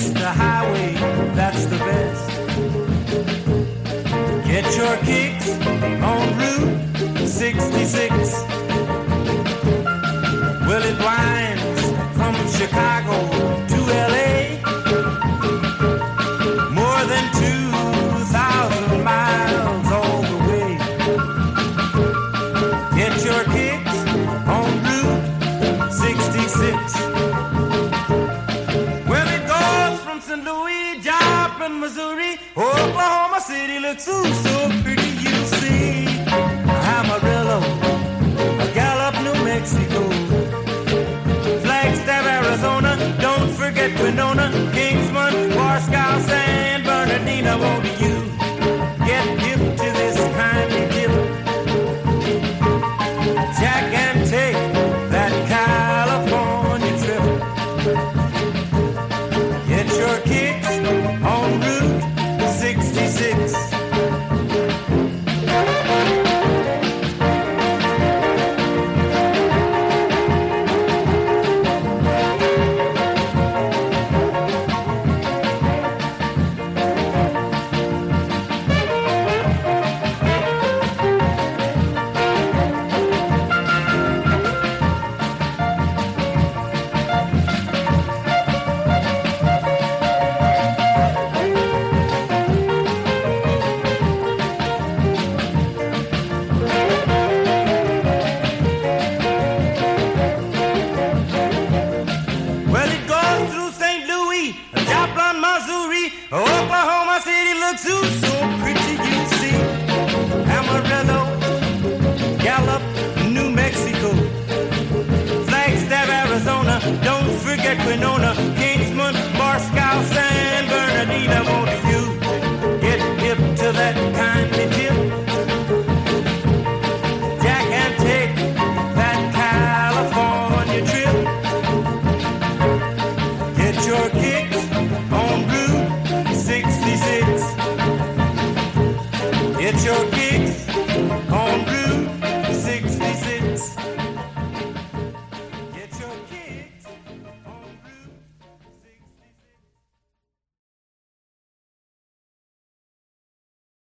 It's the highway that's the best. Get your kicks on Route 66. Well, it winds from Chicago to LA. More than 2,000 miles all the way. Get your kicks on Route 66. Well, it goes from St. Louis, Joplin, Missouri. Oklahoma City looks ooh so pretty, you see. Amarillo, Gallup, New Mexico, Flagstaff, Arizona. Don't forget Winona, Kingsman, Warsaw, San Bernardino. Won't you get hip to this kindly dip? Jack and take that California trip. Get your kicks on Route 66. Well, it goes through St. Louis, Joplin, Missouri. Oklahoma City looks ooh so pretty, you see. Amarillo,